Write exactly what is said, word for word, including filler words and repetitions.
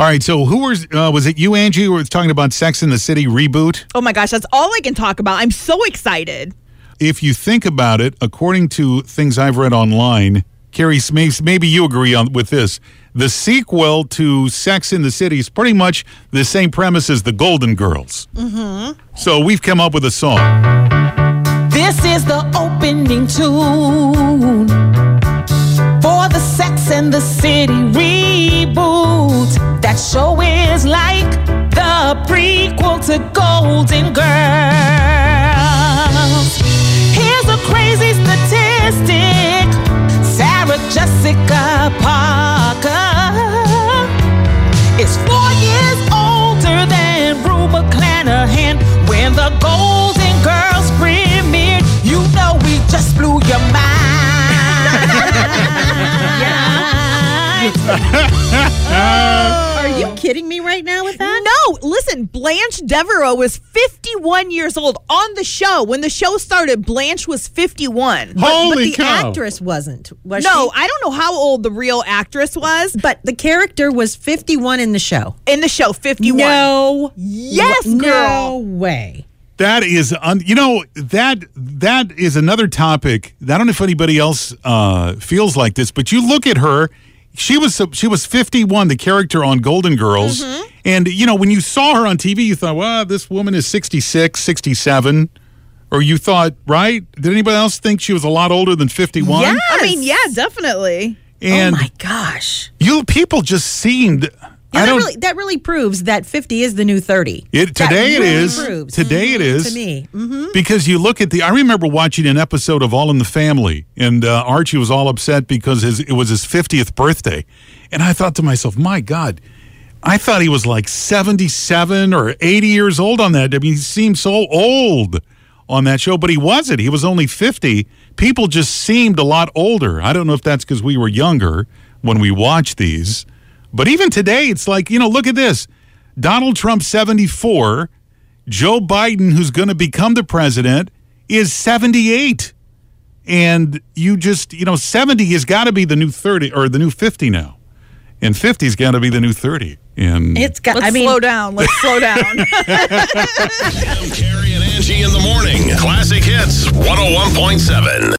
All right, so who was, uh, was it you, Angie, who was talking about Sex and the City reboot? Oh my gosh, that's all I can talk about. I'm so excited. If you think about it, according to things I've read online, Carrie, maybe you agree on with this. The sequel to Sex and the City is pretty much the same premise as the Golden Girls. Mm-hmm. So we've come up with a song. This is the opening tune for the Sex and the City reboot. That show is like the prequel to Golden Girls. Here's a crazy statistic. Sarah Jessica Parker is four years older than Rue McClanahan. When the Golden Girls premiered, you know we just blew your mind. uh, Are you kidding me right now with that? No, listen, Blanche Devereaux was fifty-one years old on the show. When the show started, Blanche was fifty-one. But, Holy but the cow. actress wasn't, was no, she? I don't know how old the real actress was. But the character was fifty-one in the show. In the show, fifty-one. No. Yes, w- girl. No way. That is, un, you know, that that is another topic. I don't know if anybody else uh, feels like this, but you look at her. She was she was fifty-one, the character on Golden Girls. Mm-hmm. And, you know, when you saw her on T V, you thought, well, this woman is sixty-six, sixty-seven. Or you thought, right? Did anybody else think she was a lot older than fifty-one? Yes. I mean, yeah, definitely. And oh, my gosh. you people just seemed... Yeah, I that, don't, really, that really proves that fifty is the new thirty. It, That today really it is. proves. Today it is. To me. Mm-hmm. Because you look at the, I remember watching an episode of All in the Family, and uh, Archie was all upset because his, it was his fiftieth birthday. And I thought to myself, my God, I thought he was like seventy-seven or eighty years old on that. I mean, he seemed so old on that show, but he wasn't. He was only fifty. People just seemed a lot older. I don't know if that's because we were younger when we watched these. But even today, it's like, you know, look at this. Donald Trump, seventy-four. Joe Biden, who's going to become the president, is seventy-eight. And you just, you know, seventy has got to be the new thirty or the new fifty now. And fifty's got to be the new thirty. And It's got, Let's I mean, slow down. Let's slow down. Jim, Carrie, and Angie in the morning. Classic Hits one oh one point seven.